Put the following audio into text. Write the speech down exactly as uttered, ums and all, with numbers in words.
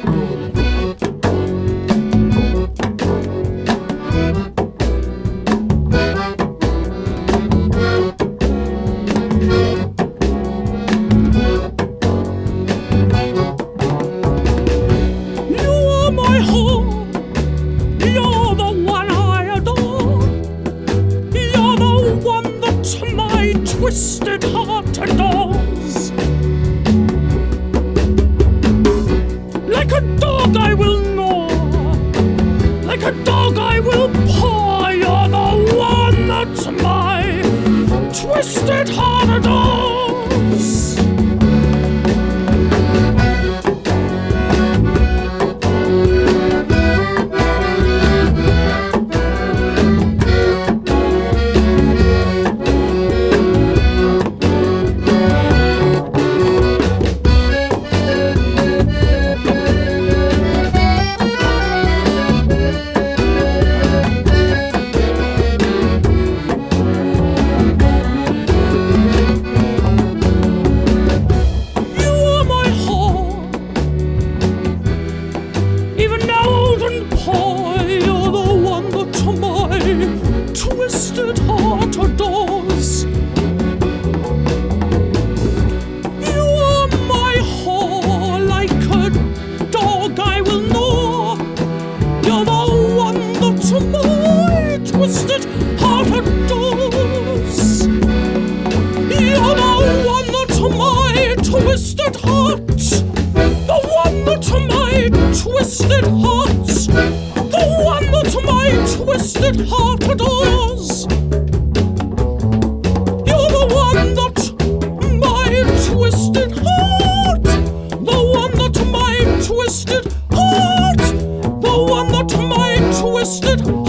Twisted heart adores. Like a dog I will gnaw, like a dog I will paw. You're the one that my twisted heart adores. Twisted heart adores. You are my whore, like a dog I will gnaw. You're the one that my twisted heart adores. You're the one that my twisted heart, the one that my twisted heart, the one that my twisted heart adores. You're the one that my twisted heart, the one that my twisted heart, the one that my twisted heart